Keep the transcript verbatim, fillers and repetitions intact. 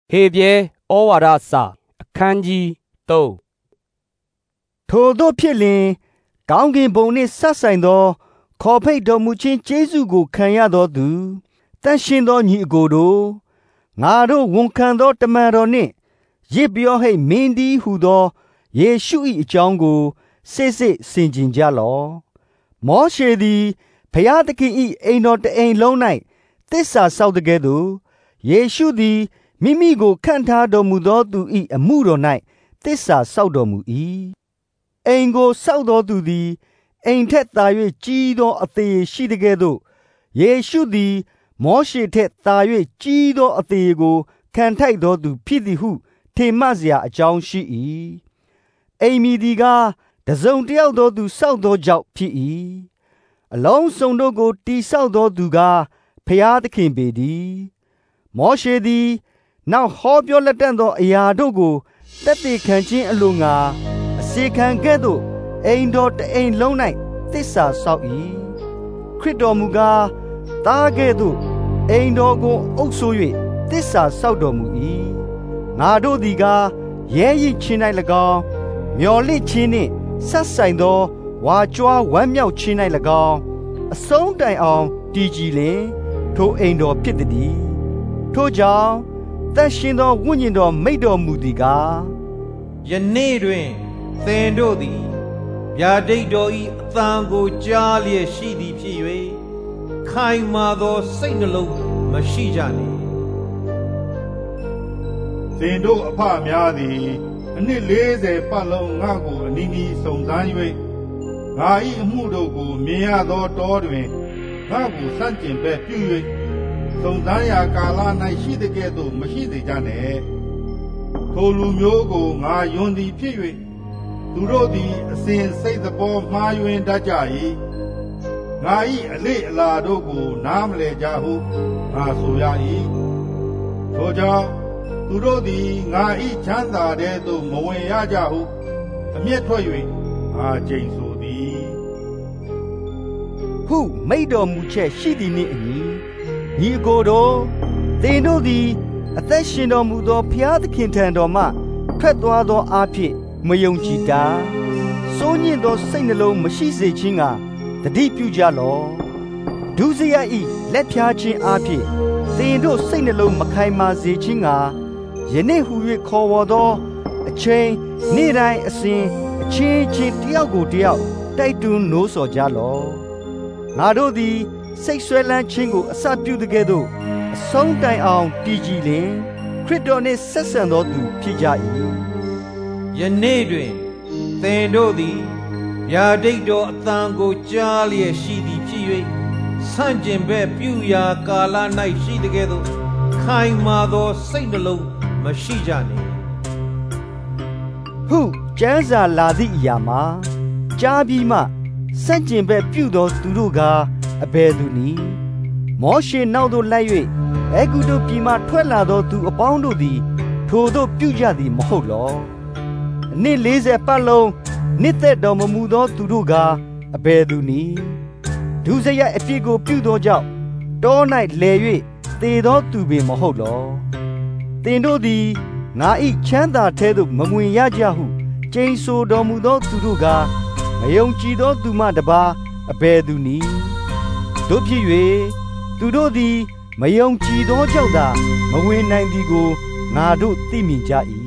ဟေပြဲဩဝါဒစာအခန်းကြီးသုံးထိုသို့ဖြစ်လျှင်ကောင်းကင်ဘုံနှင့်ဆက်ဆိုင်သောခေါ်ဖိတ်တော်မူခြင်းကျေးဇူးကိုခံရသောသူတန်ရှင်းသောညီအကိုတို့ငါတို့ဝန်ခံသောတမန်တော်နှင့်ရစ်ပြောဟိတ်မင်းသည်ဟူသောယေရှု၏အကြောင်းကိုစစ်စစ်ဆင်ခြင်ကြလော့မောရှေသည်ဘုရားသခင်၏အိမ်တော်တအိမ်လုံး၌သစ္စာစောင့်တကဲ့သို့ယေရှုသည်မိမိကိုခန့်ထားတော်မူသောသူ၏အမှုတော်၌သစ္စာစောင့်တော်မူ၏အိမ်ကိုစောင့်တော်သူသည်အိမ်ထက်သာ၍ကြီးသောအသေးရှိတကဲ့သို့ယေရှုသည်မောရှေထက်သာ၍ကြီးသောအသေးကိုခံထိုက်တော်သူဖြစ်သည်ဟုထင်မှတ်เสียအကြောင်းရှိ၏အိမ်မီဒီကတစုံတယောက်သောသူစောင့်သောကြောင့်ဖြစ်၏အလုံးစုံတို့ကိုတိဆောက်တော်သူကဖျားသခင်ပေသည်မောရှေသည်နောက်ဟောပြောလက်တန့်သောအရာတို့ကိုတက်တည်ခံခြင်းအလိုငါအစေခံကဲ့သို့အိမ်တော်တအိမ်လုံး၌သစ္စာစောင့်၏ခရစ်တော်မူကားတားကဲ့သို့အိမ်တော်ကိုအုပ်ဆို၍သစ္စာစောင့်တော်မူ၏ငါတို့သည်ကားရဲရင့်ခြင်း၌၎င်းမျော်လင့်ခြင်းနှင့်ဆက်ဆိုင်သောဝါကြွားဝမ်းမြောက်ခြင်း၌၎င်းအဆုံးတိုင်အောင်တည်ကြည်လင်ထိုအိမ်တော်ဖြစ်သည်ထိုကြောင့်တန်ရှင်သောဝိညာဉ်တော်မိန့်တော်မူသည်ကားယနေ့တွင်သင်တို့သည်ဗျာဒိတ်တော်၏အသံကိုကြားလျက်ရှိသည်ဖြစ်၍ခိုင်မာသောစိတ်နှလုံးမရှိကြနှင့်သင်တို့အဖများသည်အနှစ်လေးဆယ်ပတ်လုံးငါ့ကိုအနီးနီးစုံစမ်း၍ငါ၏အမှုတို့ကိုမြင်ရသောတောတွင်ငါ့ကိုဆန့်ကျင်ဘက်ပြု၍စုံစမ်းရာကာလ၌ရှိတဲ့ကဲ့သို့မရှိစေကြနှင့်ထိုလူမျိုးကိုငါယွန်းသည်ဖြစ်၍သူတို့သည်အစဉ်စိတ်သဘောမှားယွင်းတတ်ကြ၏ငါ၏အလေအလာတို့ကိုနားမလည်ကြဟုငါဆိုရ၏ထိုကြောင့်သူတို့သည်ငါ၏ချမ်းသာတဲ့သို့မဝင်ရကြဟုအမျက်ထွက်၍ငါကျိန်ဆိုသည်ဟုမိန့်တော်မူချက်ရှိသည်နှင့်အညီညီအကိုတို့သင်တို့သည်အသက်ရှင်တော်မူသောဘုရားသခင်ထံတော်မှထွက်သွားသောအားဖြင့်မယုံကြည်တာစိုးညစ်သောစိတ်နှလုံးမရှိစေခြင်းကတတိပြုကြလော့ဒုစရိုက်၏လက်ဖြားခြင်းအားဖြင့်သင်တို့စိတ်နှလုံးမခိုင်မာစေခြင်းကယနေ့ဟူ၍ခေါ်ဝေါ်သောအချိန်နေ့တိုင်းအစဉ်အချင်းချင်းတယောက်ကိုတယောက်တိုက်တွန်းနိုးဆော်ကြလော့ငါတို့သည်စိတ်ဆွဲလန်းခြင်းကိုအစပြုတကဲ့သို့အဆုံးတိုင်အောင်တည်ကြည်လင်ခရစ်တော်နှင့်ဆက်ဆံသောသူဖြစ်ကြ၏ယနေ့တွင်သင်တို့သည်ဗျာဒိတ်တော်အသံကိုကြားလျက်ရှိသည်ဖြစ်၍ဆန့်ကျင်ဘက်ပြုရာကာလ၌ရှိတကဲ့သို့ခိုင်မာသောစိတ်နှလုံးမရှိကြနှင့်ဟုကျမ်းစာလာသည့်အရာမှာကြားပြီးမှဆန့်ကျင်ဘက်ပြုသောသူတို့ကအဘယ်သူနည်းမောရှေနောက်သို့လိုက်၍အဲဂုတ္တုပြည်မှထွက်လာသောသူအပေါင်းတို့သည်ထိုသို့ပြုကြသည်မဟုတ်လောအနှစ်လေးဆယ်ပတ်လုံးနှစ်သက်တော်မမူသောသူတို့ကအဘယ်သူနည်းဒုစရိုက်အပြစ်ကိုပြုသောကြောင့်တော၌လဲ၍သေသောသူပင်မဟုတ်လောသင်တို့သည်ငါ၏ချမ်းသာထဲသို့မဝင်ရကြဟုကျိန်ဆိုတော်မူသောသူတို့ကမယုံကြည်သောသူမှတပါအဘယ်သူနည်းတို့ဖြစ်၍သူတို့သည်မယုံကြည်သောကြောင့်သာမဝင်နိုင်သည်ကိုငါတို့သိမြင်ကြ၏